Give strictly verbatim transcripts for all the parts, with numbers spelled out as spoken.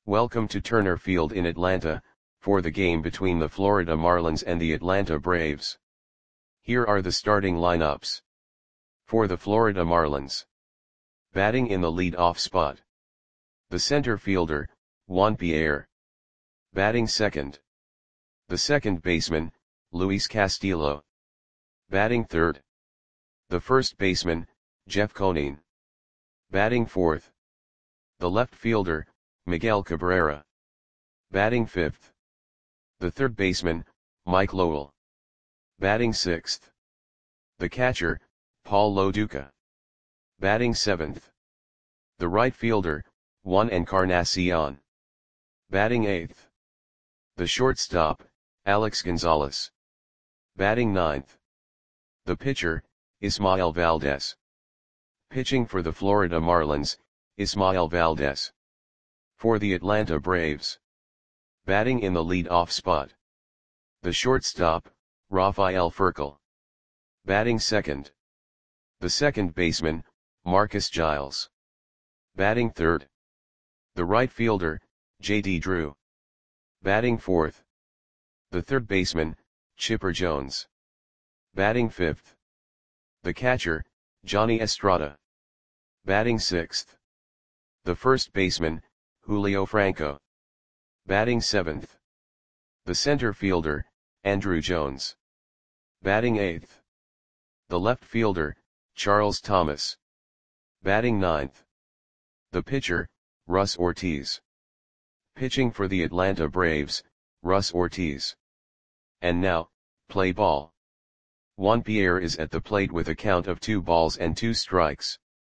Welcome to Turner Field in Atlanta, for the game between the Florida Marlins and the Atlanta Braves. Here are the starting lineups. For the Florida Marlins. Batting in the lead-off spot. The center fielder, Juan Pierre. Batting second. The second baseman, Luis Castillo. Batting third. The first baseman, Jeff Conine. Batting fourth. The left fielder, Miguel Cabrera. Batting fifth. The third baseman, Mike Lowell. Batting sixth. The catcher, Paul Lo Duca. Batting seventh. The right fielder, Juan Encarnacion. Batting eighth. The shortstop, Alex Gonzalez. Batting ninth. The pitcher, Ismael Valdez. Pitching for the Florida Marlins, Ismael Valdez. For the Atlanta Braves. Batting in the lead-off spot. The shortstop, Rafael Furcal. Batting second. The second baseman, Marcus Giles. Batting third. The right fielder, J D Drew. Batting fourth. The third baseman, Chipper Jones. Batting fifth. The catcher, Johnny Estrada. Batting sixth. The first baseman, Julio Franco. Batting seventh. The center fielder, Andruw Jones. Batting eighth. The left fielder, Charles Thomas. Batting ninth. The pitcher, Russ Ortiz. Pitching for the Atlanta Braves, Russ Ortiz. And now, play ball. Juan Pierre is at the plate with a count of two balls and two strikes.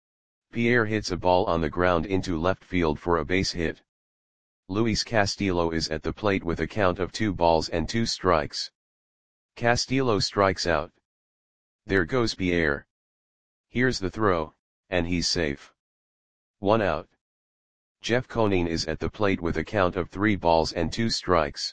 Pierre hits a ball on the ground into left field for a base hit. Luis Castillo is at the plate with a count of two balls and two strikes. Castillo strikes out. There goes Pierre. Here's the throw, and he's safe. One out. Jeff Conine is at the plate with a count of three balls and two strikes.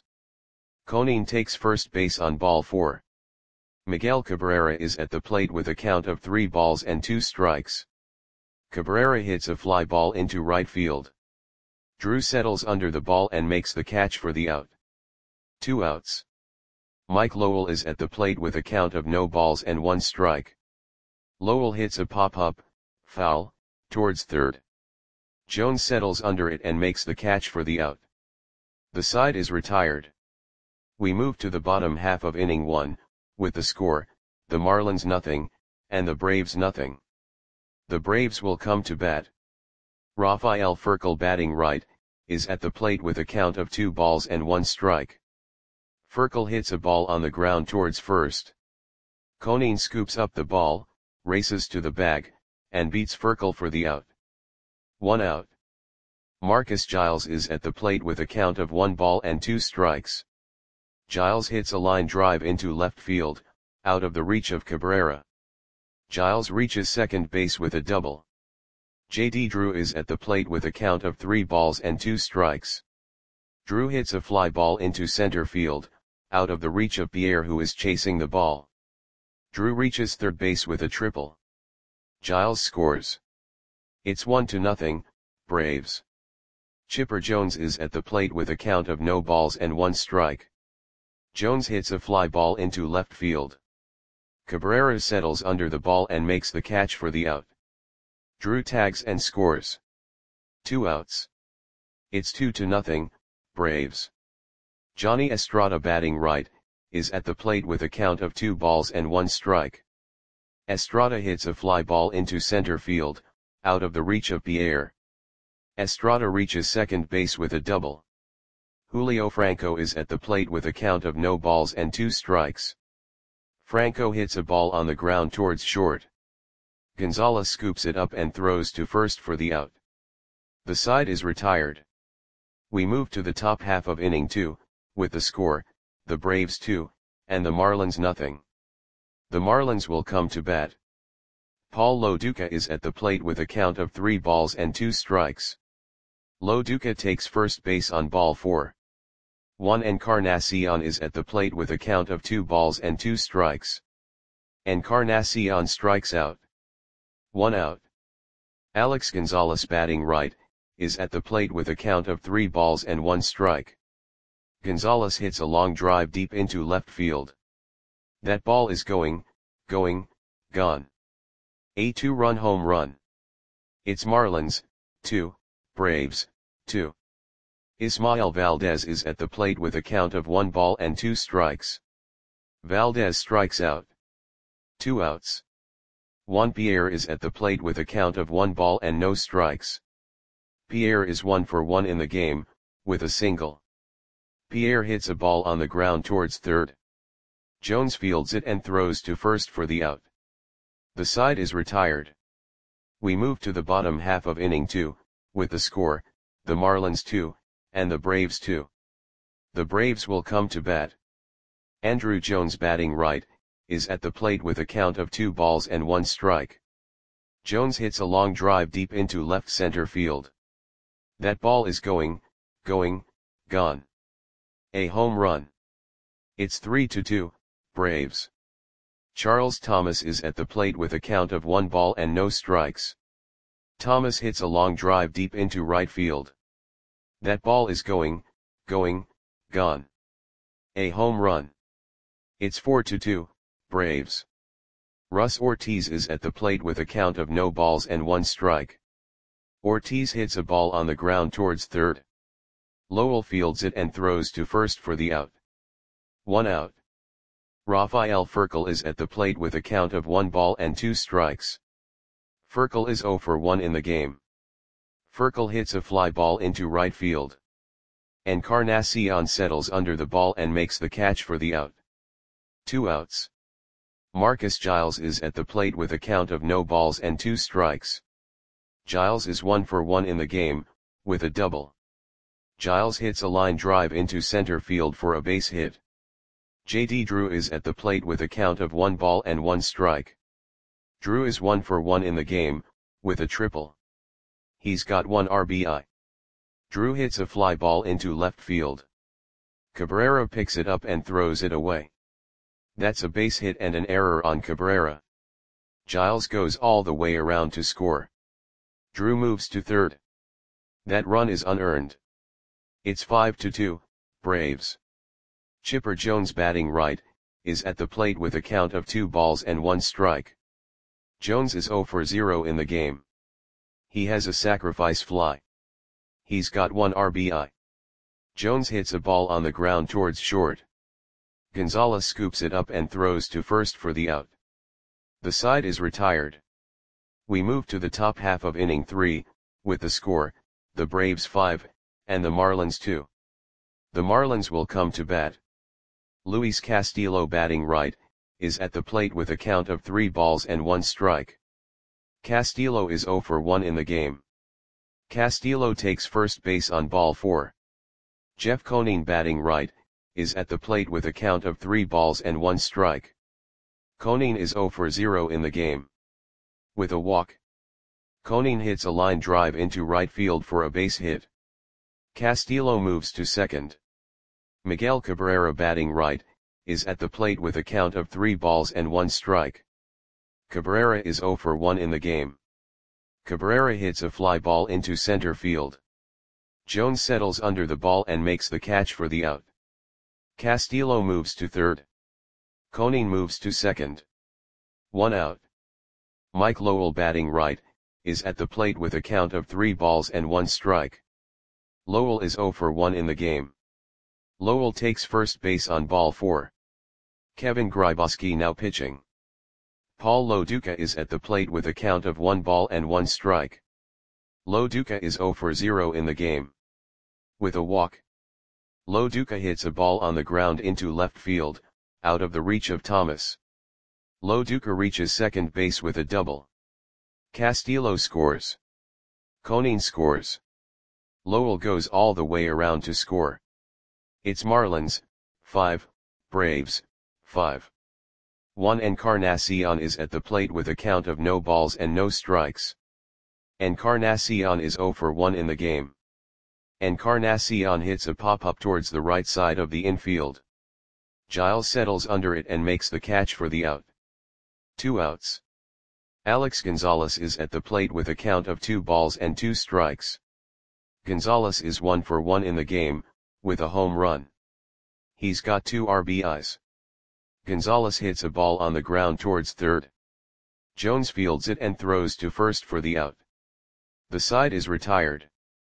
Conine takes first base on ball four. Miguel Cabrera is at the plate with a count of three balls and two strikes. Cabrera hits a fly ball into right field. Drew settles under the ball and makes the catch for the out. Two outs. Mike Lowell is at the plate with a count of no balls and one strike. Lowell hits a pop-up, foul, towards third. Jones settles under it and makes the catch for the out. The side is retired. We move to the bottom half of inning one, with the score, the Marlins nothing, and the Braves nothing. The Braves will come to bat. Rafael Furcal, batting right, is at the plate with a count of two balls and one strike. Furcal hits a ball on the ground towards first. Conine scoops up the ball, races to the bag, and beats Furcal for the out. One out. Marcus Giles is at the plate with a count of one ball and two strikes. Giles hits a line drive into left field, out of the reach of Cabrera. Giles reaches second base with a double. J D Drew is at the plate with a count of three balls and two strikes. Drew hits a fly ball into center field, out of the reach of Pierre, who is chasing the ball. Drew reaches third base with a triple. Giles scores. It's one to nothing, Braves. Chipper Jones is at the plate with a count of no balls and one strike. Jones hits a fly ball into left field. Cabrera settles under the ball and makes the catch for the out. Drew tags and scores. Two outs. It's two to nothing, Braves. Johnny Estrada, batting right, is at the plate with a count of two balls and one strike. Estrada hits a fly ball into center field, out of the reach of Pierre. Estrada reaches second base with a double. Julio Franco is at the plate with a count of no balls and two strikes. Franco hits a ball on the ground towards short. Gonzalez scoops it up and throws to first for the out. The side is retired. We move to the top half of inning two, with the score, the Braves two, and the Marlins nothing. The Marlins will come to bat. Paul Lo Duca is at the plate with a count of three balls and two strikes. Lo Duca takes first base on ball four. Juan Encarnacion is at the plate with a count of two balls and two strikes. Encarnacion strikes out. One out. Alex Gonzalez, batting right, is at the plate with a count of three balls and one strike. Gonzalez hits a long drive deep into left field. That ball is going, going, gone. A two-run home run. It's Marlins, two, Braves, two. Ismael Valdez is at the plate with a count of one ball and two strikes. Valdez strikes out. Two outs. Juan Pierre is at the plate with a count of one ball and no strikes. Pierre is one for one in the game, with a single. Pierre hits a ball on the ground towards third. Jones fields it and throws to first for the out. The side is retired. We move to the bottom half of inning two, with the score, the Marlins two, and the Braves two. The Braves will come to bat. Andruw Jones, batting right, is at the plate with a count of two balls and one strike. Jones hits a long drive deep into left center field. That ball is going, going, gone. A home run. It's three to two, Braves. Charles Thomas is at the plate with a count of one ball and no strikes. Thomas hits a long drive deep into right field. That ball is going, going, gone. A home run. It's four to two, Braves. Russ Ortiz is at the plate with a count of no balls and one strike. Ortiz hits a ball on the ground towards third. Lowell fields it and throws to first for the out. One out. Rafael Furcal is at the plate with a count of one ball and two strikes. Furcal is zero for one in the game. Furcal hits a fly ball into right field. Encarnacion settles under the ball and makes the catch for the out. Two outs. Marcus Giles is at the plate with a count of no balls and two strikes. Giles is one for one in the game, with a double. Giles hits a line drive into center field for a base hit. J D Drew is at the plate with a count of one ball and one strike. Drew is one for one in the game, with a triple. He's got one R B I. Drew hits a fly ball into left field. Cabrera picks it up and throws it away. That's a base hit and an error on Cabrera. Giles goes all the way around to score. Drew moves to third. That run is unearned. It's five to two, Braves. Chipper Jones, batting right, is at the plate with a count of two balls and one strike. Jones is zero for zero in the game. He has a sacrifice fly. He's got one R B I. Jones hits a ball on the ground towards short. Gonzalez scoops it up and throws to first for the out. The side is retired. We move to the top half of inning three, with the score, the Braves five, and the Marlins two. The Marlins will come to bat. Luis Castillo, batting right, is at the plate with a count of three balls and one strike. Castillo is zero for one in the game. Castillo takes first base on ball four. Jeff Conine, batting right, is at the plate with a count of three balls and one strike. Conine is zero for zero in the game. With a walk. Conine hits a line drive into right field for a base hit. Castillo moves to second. Miguel Cabrera, batting right, is at the plate with a count of three balls and one strike. Cabrera is zero for one in the game. Cabrera hits a fly ball into center field. Jones settles under the ball and makes the catch for the out. Castillo moves to third. Conine moves to second. One out. Mike Lowell, batting right, is at the plate with a count of three balls and one strike. Lowell is zero for one in the game. Lowell takes first base on ball four. Kevin Grybauski now pitching. Paul Lo Duca is at the plate with a count of one ball and one strike. Lo Duca is zero for zero in the game. With a walk. Lo Duca hits a ball on the ground into left field, out of the reach of Thomas. Lo Duca reaches second base with a double. Castillo scores. Conine scores. Lowell goes all the way around to score. It's Marlins, five, Braves, five. Juan Encarnacion is at the plate with a count of no balls and no strikes. Encarnacion is zero for one in the game. Encarnacion hits a pop-up towards the right side of the infield. Giles settles under it and makes the catch for the out. Two outs. Alex Gonzalez is at the plate with a count of two balls and two strikes. Gonzalez is one for one in the game, with a home run. He's got two R B Is. Gonzalez hits a ball on the ground towards third. Jones fields it and throws to first for the out. The side is retired.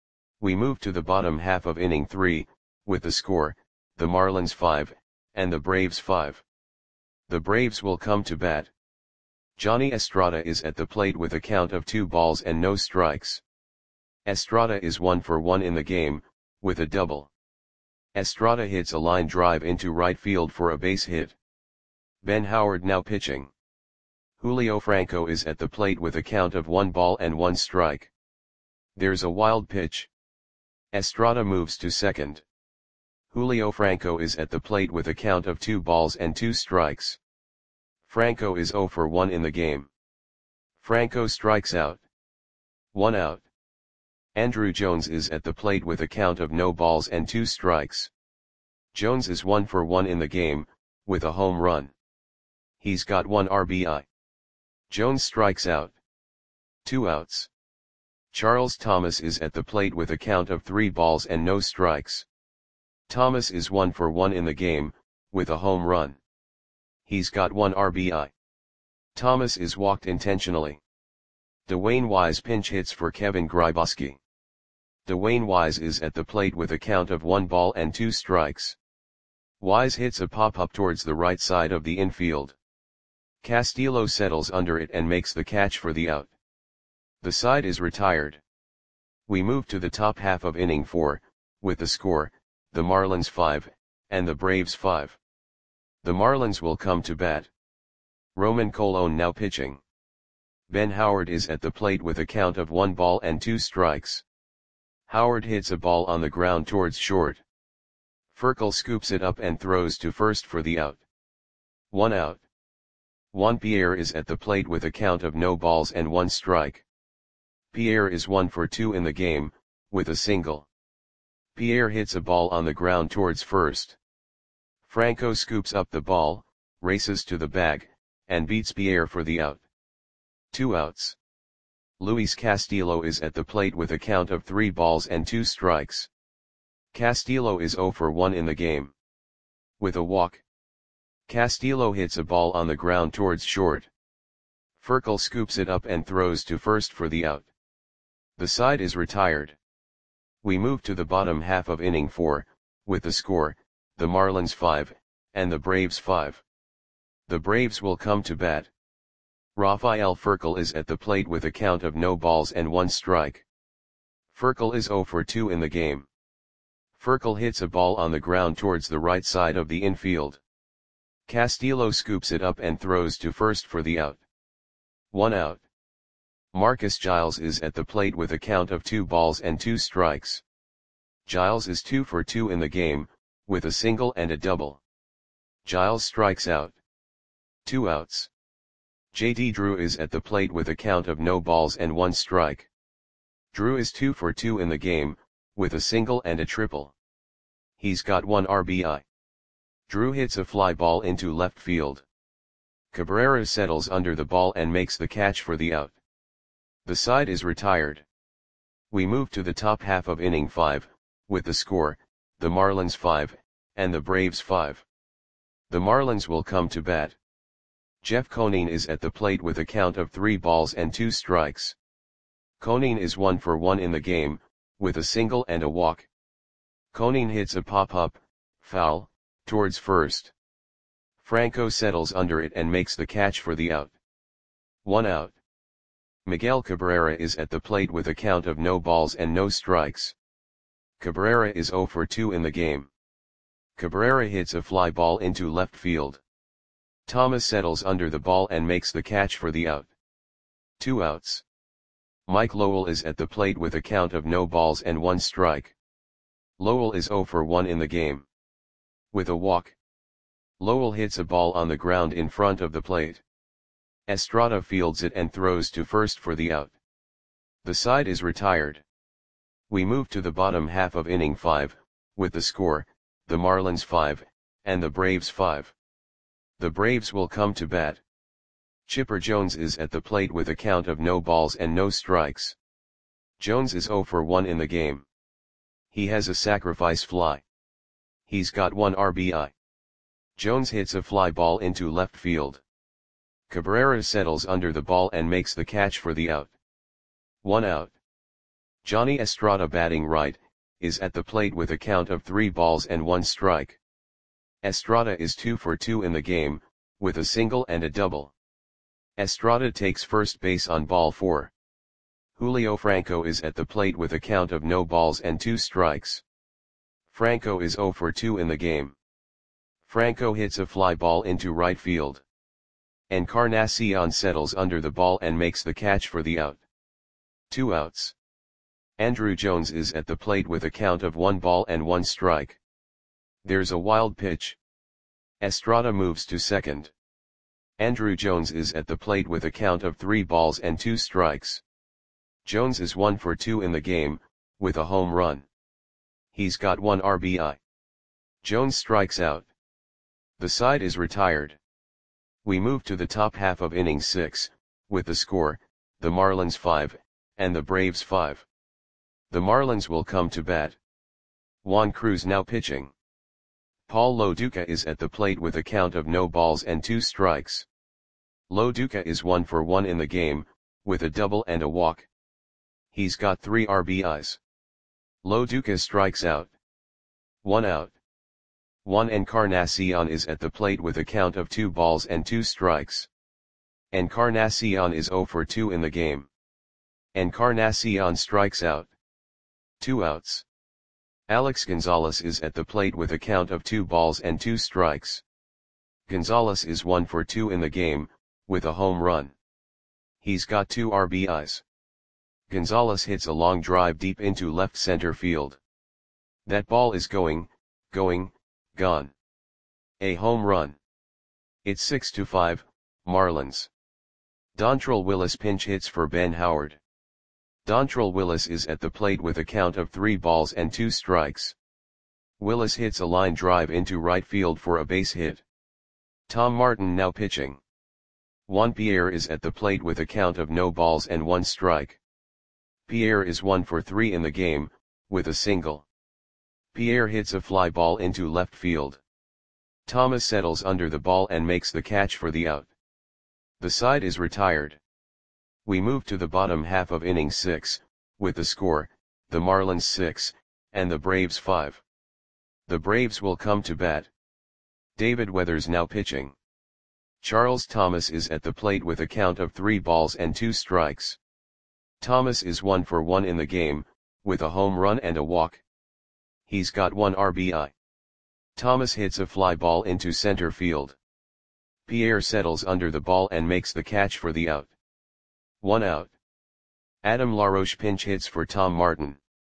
We move to the bottom half of inning three, with the score, the Marlins five, and the Braves five. The Braves will come to bat. Johnny Estrada is at the plate with a count of two balls and no strikes. Estrada is one for one in the game, with a double. Estrada hits a line drive into right field for a base hit. Ben Howard now pitching. Julio Franco is at the plate with a count of one ball and one strike. There's a wild pitch. Estrada moves to second. Julio Franco is at the plate with a count of two balls and two strikes. Franco is zero for one in the game. Franco strikes out. One out. Andruw Jones is at the plate with a count of no balls and two strikes. Jones is one for one in the game, with a home run. He's got one R B I. Jones strikes out. Two outs. Charles Thomas is at the plate with a count of three balls and no strikes. Thomas is one for one in the game, with a home run. He's got one R B I. Thomas is walked intentionally. Dwayne Wise pinch hits for Kevin Grybauski. Dwayne Wise is at the plate with a count of one ball and two strikes. Wise hits a pop-up towards the right side of the infield. Castillo settles under it and makes the catch for the out. The side is retired. We move to the top half of inning four, with the score, the Marlins five, and the Braves five. The Marlins will come to bat. Roman Colon now pitching. Ben Howard is at the plate with a count of one ball and two strikes. Howard hits a ball on the ground towards short. Furcal scoops it up and throws to first for the out. One out. Juan Pierre is at the plate with a count of no balls and one strike. Pierre is one for two in the game, with a single. Pierre hits a ball on the ground towards first. Franco scoops up the ball, races to the bag, and beats Pierre for the out. Two outs. Luis Castillo is at the plate with a count of three balls and two strikes. Castillo is zero for one in the game. With a walk. Castillo hits a ball on the ground towards short. Furcal scoops it up and throws to first for the out. The side is retired. We move to the bottom half of inning four, with the score, the Marlins five, and the Braves five. The Braves will come to bat. Rafael Furcal is at the plate with a count of no balls and one strike. Furcal is zero for two in the game. Furcal hits a ball on the ground towards the right side of the infield. Castillo scoops it up and throws to first for the out. One out. Marcus Giles is at the plate with a count of two balls and two strikes. Giles is two for two in the game, with a single and a double. Giles strikes out. Two outs. J D Drew is at the plate with a count of no balls and one strike. Drew is two for two in the game, with a single and a triple. He's got one R B I. Drew hits a fly ball into left field. Cabrera settles under the ball and makes the catch for the out. The side is retired. We move to the top half of inning five, with the score, the Marlins five, and the Braves five. The Marlins will come to bat. Jeff Conine is at the plate with a count of three balls and two strikes. Conine is one for one in the game, with a single and a walk. Conine hits a pop-up, foul, towards first. Franco settles under it and makes the catch for the out. One out. Miguel Cabrera is at the plate with a count of no balls and no strikes. Cabrera is zero for two in the game. Cabrera hits a fly ball into left field. Thomas settles under the ball and makes the catch for the out. Two outs. Mike Lowell is at the plate with a count of no balls and one strike. Lowell is zero for one in the game. With a walk. Lowell hits a ball on the ground in front of the plate. Estrada fields it and throws to first for the out. The side is retired. We move to the bottom half of inning five, with the score, the Marlins five, and the Braves five. The Braves will come to bat. Chipper Jones is at the plate with a count of no balls and no strikes. Jones is zero for one in the game. He has a sacrifice fly. He's got one R B I. Jones hits a fly ball into left field. Cabrera settles under the ball and makes the catch for the out. One out. Johnny Estrada, batting right, is at the plate with a count of three balls and one strike. Estrada is two for two in the game, with a single and a double. Estrada takes first base on ball four. Julio Franco is at the plate with a count of no balls and two strikes. Franco is zero for two in the game. Franco hits a fly ball into right field. Encarnacion settles under the ball and makes the catch for the out. Two outs. Andruw Jones is at the plate with a count of one ball and one strike. There's a wild pitch. Estrada moves to second. Andruw Jones is at the plate with a count of three balls and two strikes. Jones is one for two in the game, with a home run. He's got one R B I. Jones strikes out. The side is retired. We move to the top half of inning six, with the score, the Marlins five, and the Braves five. The Marlins will come to bat. Juan Cruz now pitching. Paul Lo Duca is at the plate with a count of no balls and two strikes. Lo Duca is one for one in the game, with a double and a walk. He's got three R B Is. Lo Duca strikes out. One out. Juan Encarnacion is at the plate with a count of two balls and two strikes. Encarnacion is zero for two in the game. Encarnacion strikes out. Two outs. Alex Gonzalez is at the plate with a count of two balls and two strikes. Gonzalez is one for two in the game, with a home run. He's got two R B Is. Gonzalez hits a long drive deep into left center field. That ball is going, going, gone. A home run. It's six to five, Marlins. Dontrelle Willis pinch hits for Ben Howard. Dontrelle Willis is at the plate with a count of three balls and two strikes. Willis hits a line drive into right field for a base hit. Tom Martin now pitching. Juan Pierre is at the plate with a count of no balls and one strike. Pierre is one for three in the game, with a single. Pierre hits a fly ball into left field. Thomas settles under the ball and makes the catch for the out. The side is retired. We move to the bottom half of inning six, with the score, the Marlins six, and the Braves five. The Braves will come to bat. David Weathers now pitching. Charles Thomas is at the plate with a count of three balls and two strikes. Thomas is one for one in the game, with a home run and a walk. He's got one R B I. Thomas hits a fly ball into center field. Pierre settles under the ball and makes the catch for the out. One out. Adam LaRoche pinch hits for Tom Martin.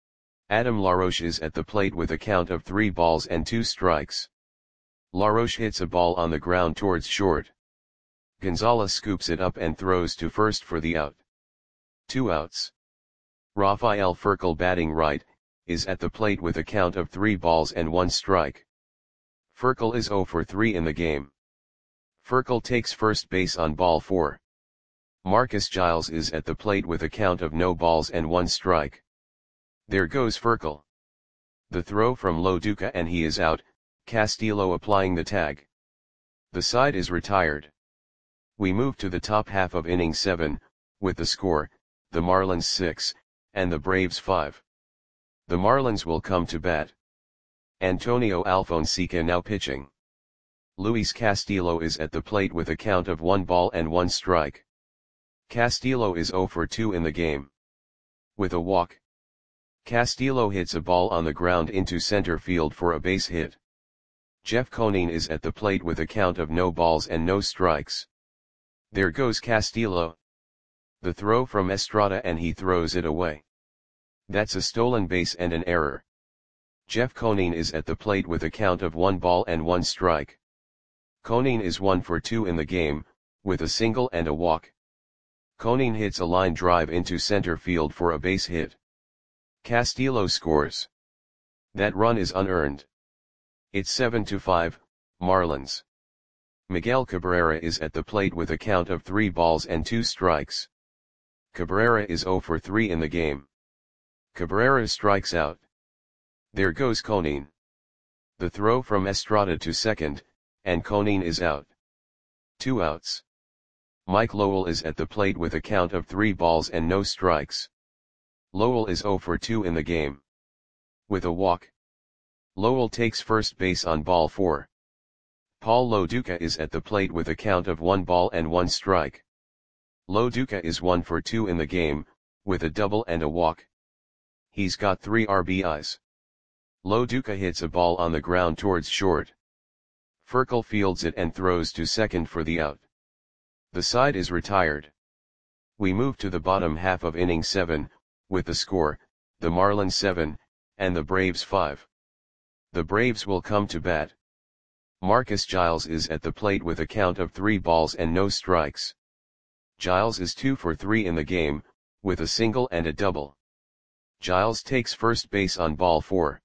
Adam LaRoche is at the plate with a count of three balls and two strikes. LaRoche hits a ball on the ground towards short. Gonzalez scoops it up and throws to first for the out. Two outs. Rafael Furcal, batting right, is at the plate with a count of three balls and one strike. Furcal is zero for three in the game. Furcal takes first base on ball four. Marcus Giles is at the plate with a count of no balls and one strike. There goes Furcal. The throw from Lo Duca and he is out, Castillo applying the tag. The side is retired. We move to the top half of inning seven, with the score, the Marlins six, and the Braves five. The Marlins will come to bat. Antonio Alfonseca now pitching. Luis Castillo is at the plate with a count of one ball and one strike. Castillo is zero for two in the game. With a walk. Castillo hits a ball on the ground into center field for a base hit. Jeff Conine is at the plate with a count of no balls and no strikes. There goes Castillo. The throw from Estrada and he throws it away. That's a stolen base and an error. Jeff Conine is at the plate with a count of one ball and one strike. Conine is one for two in the game, with a single and a walk. Conine hits a line drive into center field for a base hit. Castillo scores. That run is unearned. It's seven to five, Marlins. Miguel Cabrera is at the plate with a count of three balls and two strikes. Cabrera is zero for three in the game. Cabrera strikes out. There goes Conine. The throw from Estrada to second, and Conine is out. Two outs. Mike Lowell is at the plate with a count of three balls and no strikes. Lowell is oh for two in the game. With a walk. Lowell takes first base on ball four. Paul Lo Duca is at the plate with a count of one ball and one strike. Lo Duca is one for two in the game, with a double and a walk. He's got three R B Is. Lo Duca hits a ball on the ground towards short. Furcal fields it and throws to second for the out. The side is retired. We move to the bottom half of inning seven, with the score, the Marlins seven, and the Braves five. The Braves will come to bat. Marcus Giles is at the plate with a count of three balls and no strikes. Giles is two for three in the game, with a single and a double. Giles takes first base on ball four.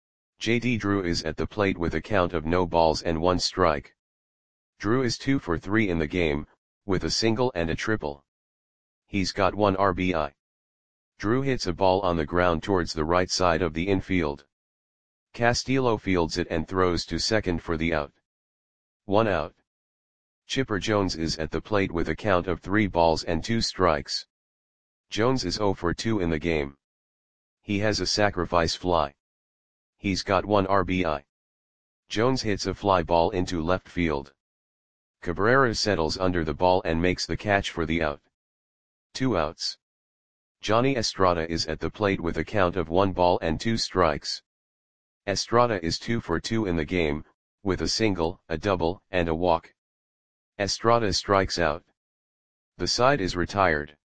J D Drew is at the plate with a count of no balls and one strike. Drew is two for three in the game, with a single and a triple. He's got one R B I. Drew hits a ball on the ground towards the right side of the infield. Castillo fields it and throws to second for the out. One out. Chipper Jones is at the plate with a count of three balls and two strikes. Jones is oh for two in the game. He has a sacrifice fly. He's got one R B I. Jones hits a fly ball into left field. Cabrera settles under the ball and makes the catch for the out. Two outs. Johnny Estrada is at the plate with a count of one ball and two strikes. Estrada is two for two in the game, with a single, a double, and a walk. Estrada strikes out. The side is retired.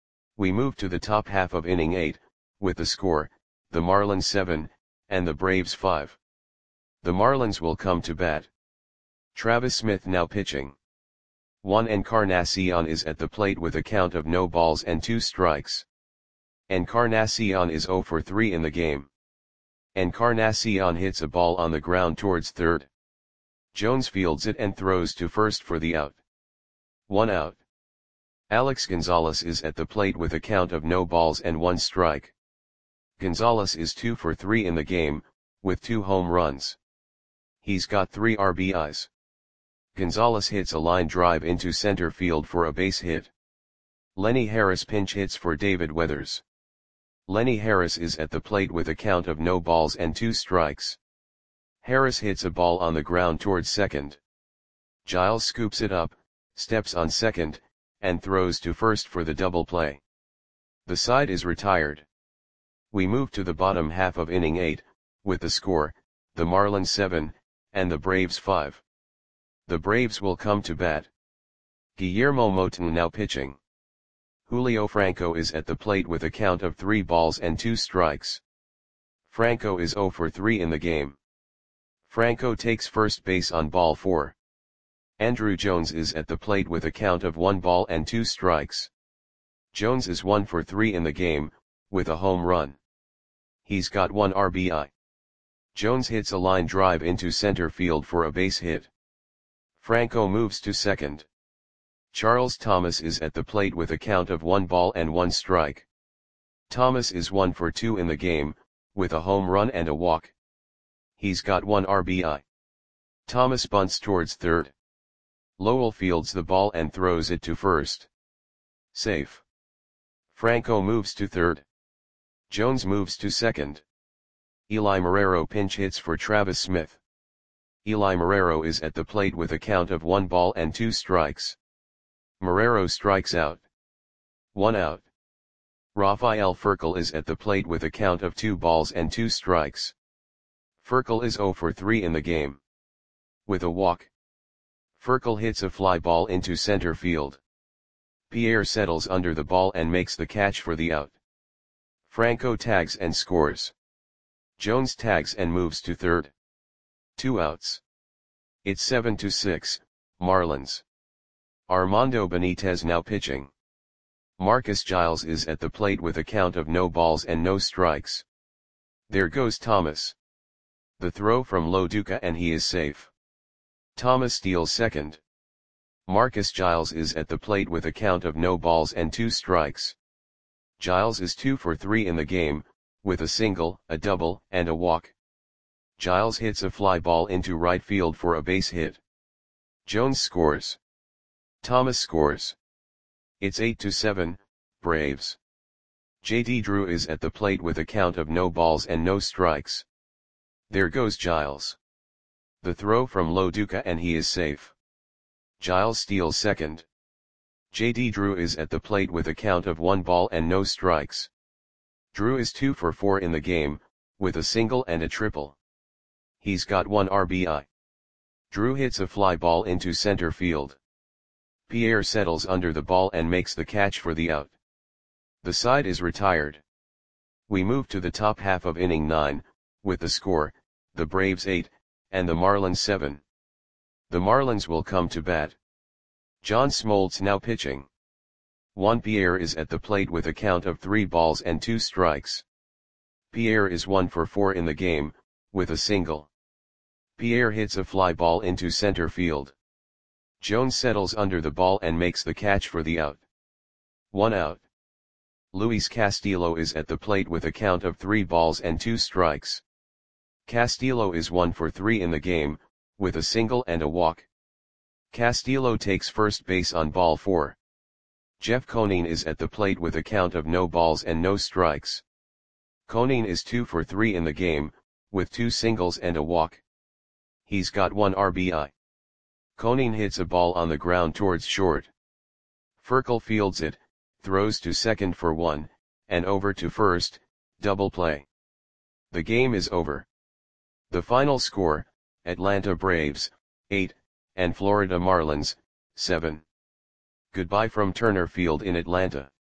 We move to the top half of inning eight, with the score, the Marlins seven, and the Braves five. The Marlins will come to bat. Travis Smith now pitching. Juan Encarnacion is at the plate with a count of no balls and two strikes. Encarnacion is oh for three in the game. Encarnacion hits a ball on the ground towards third. Jones fields it and throws to first for the out. One out. Alex Gonzalez is at the plate with a count of no balls and one strike. Gonzalez is two for three in the game, with two home runs. He's got three R B Is. Gonzalez hits a line drive into center field for a base hit. Lenny Harris pinch hits for David Weathers. Lenny Harris is at the plate with a count of no balls and two strikes. Harris hits a ball on the ground towards second. Giles scoops it up, steps on second, and throws to first for the double play. The side is retired. We move to the bottom half of inning eight, with the score, the Marlins seven, and the Braves five. The Braves will come to bat. Guillermo Moton now pitching. Julio Franco is at the plate with a count of three balls and two strikes. Franco is oh for three in the game. Franco takes first base on ball four. Andrew Jones is at the plate with a count of one ball and two strikes. Jones is one for three in the game, with a home run. He's got one R B I. Jones hits a line drive into center field for a base hit. Franco moves to second. Charles Thomas is at the plate with a count of one ball and one strike. Thomas is one for two in the game, with a home run and a walk. He's got one R B I. Thomas bunts towards third. Lowell fields the ball and throws it to first. Safe. Franco moves to third. Jones moves to second. Eli Marrero pinch hits for Travis Smith. Eli Marrero is at the plate with a count of one ball and two strikes. Marrero strikes out. One out. Rafael Furcal is at the plate with a count of two balls and two strikes. Furcal is oh for three in the game. With a walk. Furcal hits a fly ball into center field. Pierre settles under the ball and makes the catch for the out. Franco tags and scores. Jones tags and moves to third. Two outs. It's seven to six, Marlins. Armando Benitez now pitching. Marcus Giles is at the plate with a count of no balls and no strikes. There goes Thomas. The throw from Lo Duca and he is safe. Thomas steals second. Marcus Giles is at the plate with a count of no balls and two strikes. Giles is two for three in the game, with a single, a double, and a walk. Giles hits a fly ball into right field for a base hit. Jones scores. Thomas scores. It's eight to seven, Braves. J D Drew is at the plate with a count of no balls and no strikes. There goes Giles. The throw from Lo Duca and he is safe. Giles steals second. J D Drew is at the plate with a count of one ball and no strikes. Drew is two for four in the game, with a single and a triple. He's got one R B I. Drew hits a fly ball into center field. Pierre settles under the ball and makes the catch for the out. The side is retired. We move to the top half of inning nine, with the score, the Braves eight, and the Marlins seven. The Marlins will come to bat. John Smoltz now pitching. Juan Pierre is at the plate with a count of three balls and two strikes. Pierre is one for four in the game, with a single. Pierre hits a fly ball into center field. Jones settles under the ball and makes the catch for the out. One out. Luis Castillo is at the plate with a count of three balls and two strikes. Castillo is one for three in the game, with a single and a walk. Castillo takes first base on ball four. Jeff Conine is at the plate with a count of no balls and no strikes. Conine is two for three in the game, with two singles and a walk. He's got one R B I. Conine hits a ball on the ground towards short. Furcal fields it, throws to second for one, and over to first, double play. The game is over. The final score, Atlanta Braves, eight, and Florida Marlins, seven. Goodbye from Turner Field in Atlanta.